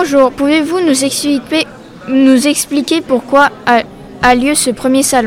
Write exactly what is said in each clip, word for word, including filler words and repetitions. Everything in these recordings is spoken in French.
Bonjour, pouvez-vous nous expliquer, nous expliquer pourquoi a, a lieu ce premier salon ?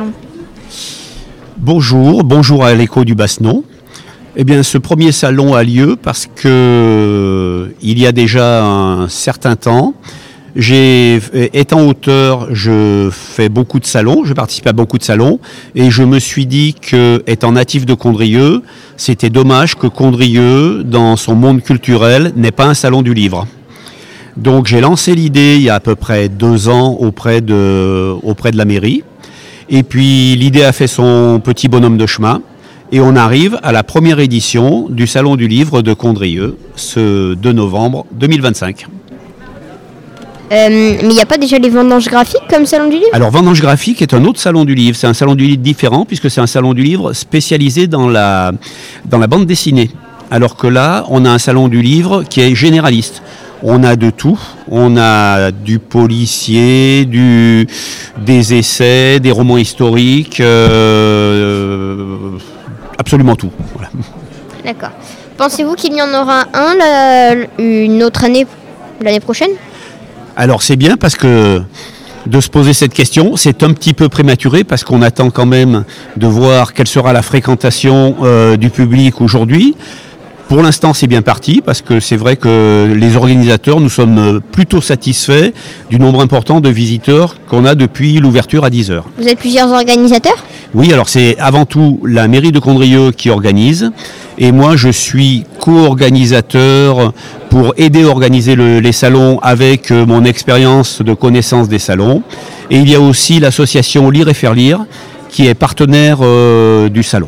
Bonjour, bonjour à l'écho du Bassenon. Eh bien, ce premier salon a lieu parce que il y a déjà un certain temps, j'ai, étant auteur, je fais beaucoup de salons, je participe à beaucoup de salons, et je me suis dit que, étant natif de Condrieu, c'était dommage que Condrieu, dans son monde culturel, n'ait pas un salon du livre. Donc j'ai lancé l'idée il y a à peu près deux ans auprès de, auprès de la mairie, et puis l'idée a fait son petit bonhomme de chemin. Et on arrive à la première édition du Salon du Livre de Condrieu, ce deux novembre deux mille vingt-cinq. Euh, mais il n'y a pas déjà les vendanges graphiques comme Salon du Livre ? Alors, Vendange Graphique est un autre Salon du Livre. C'est un Salon du Livre différent puisque c'est un Salon du Livre spécialisé dans la, dans la bande dessinée. Alors que là, on a un Salon du Livre qui est généraliste. On a de tout. On a du policier, du, des essais, des romans historiques, euh, absolument tout. Voilà. D'accord. Pensez-vous qu'il y en aura un la, une autre année, l'année prochaine ? Alors c'est bien parce que de se poser cette question, c'est un petit peu prématuré parce qu'on attend quand même de voir quelle sera la fréquentation euh, du public aujourd'hui. Pour l'instant, c'est bien parti parce que c'est vrai que les organisateurs, nous sommes plutôt satisfaits du nombre important de visiteurs qu'on a depuis l'ouverture à dix heures. Vous êtes plusieurs organisateurs ? Oui, alors c'est avant tout la mairie de Condrieu qui organise et moi je suis co-organisateur pour aider à organiser le, les salons avec euh, mon expérience de connaissance des salons. Et il y a aussi l'association Lire et Faire Lire qui est partenaire euh, du salon.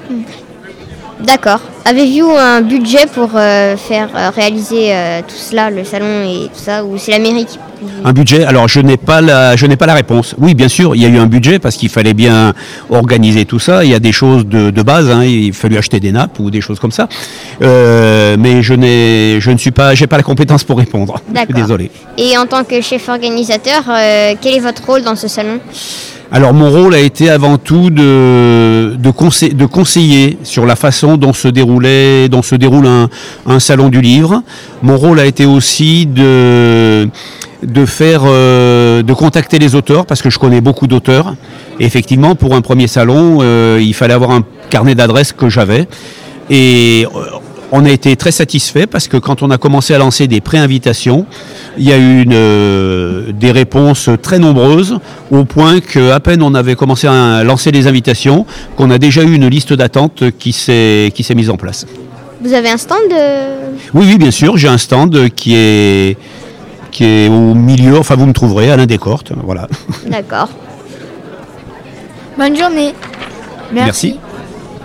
D'accord. Avez-vous un budget pour euh, faire euh, réaliser euh, tout cela, le salon et tout ça, ou c'est la mairie qui... Un budget, alors je n'ai pas la, je n'ai pas la réponse. Oui, bien sûr, il y a eu un budget parce qu'il fallait bien organiser tout ça. Il y a des choses de, de base, hein, il fallu acheter des nappes ou des choses comme ça. Euh, mais je n'ai, je ne suis pas, j'ai pas la compétence pour répondre. D'accord. Je suis désolé. Et en tant que chef organisateur, euh, quel est votre rôle dans ce salon ? Alors mon rôle a été avant tout de, de, conseil, de conseiller sur la façon dont se déroulait, dont se déroule un, un salon du livre. Mon rôle a été aussi de, de faire, euh, de contacter les auteurs parce que je connais beaucoup d'auteurs. Et effectivement, pour un premier salon, euh, il fallait avoir un carnet d'adresses que j'avais. Et euh, on a été très satisfait parce que quand on a commencé à lancer des pré-invitations, il y a eu une, euh, des réponses très nombreuses au point qu'à peine on avait commencé à lancer les invitations, qu'on a déjà eu une liste d'attente qui s'est, qui s'est mise en place. Vous avez un stand de... Oui, oui, bien sûr, j'ai un stand qui est, qui est au milieu, enfin vous me trouverez, Alain Descortes, voilà. D'accord. Bonne journée. Merci. Merci.